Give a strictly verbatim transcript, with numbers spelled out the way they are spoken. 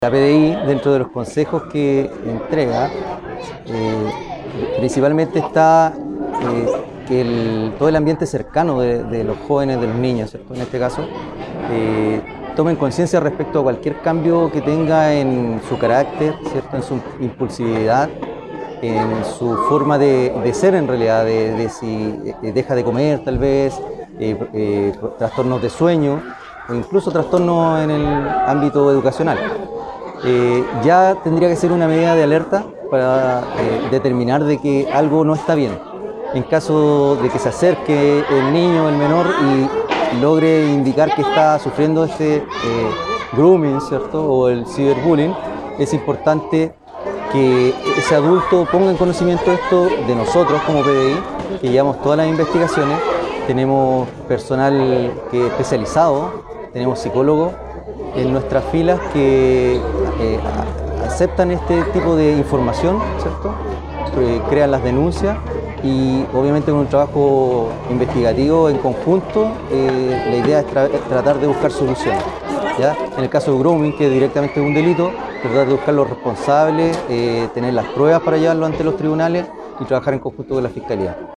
La P D I, dentro de los consejos que entrega, eh, principalmente está eh, que el, todo el ambiente cercano de, de los jóvenes, de los niños, ¿cierto? En este caso, eh, tomen conciencia respecto a cualquier cambio que tenga en su carácter, ¿cierto? En su impulsividad, en su forma de, de ser en realidad, de, de si eh, deja de comer tal vez, eh, eh, trastornos de sueño o incluso trastornos en el ámbito educacional. Eh, ya tendría que ser una medida de alerta para eh, determinar de que algo no está bien. En caso de que se acerque el niño, el menor, y logre indicar que está sufriendo este eh, grooming, ¿cierto? O el ciberbullying, es importante que ese adulto ponga en conocimiento esto de nosotros como P D I, que llevamos todas las investigaciones. Tenemos personal que especializado, tenemos psicólogos en nuestras filas que eh, aceptan este tipo de información, ¿cierto? Eh, crean las denuncias y obviamente con un trabajo investigativo en conjunto, eh, la idea es, tra es tratar de buscar soluciones, ¿ya? En el caso de grooming, que directamente es un delito, tratar de buscar los responsables, eh, tener las pruebas para llevarlo ante los tribunales y trabajar en conjunto con la Fiscalía.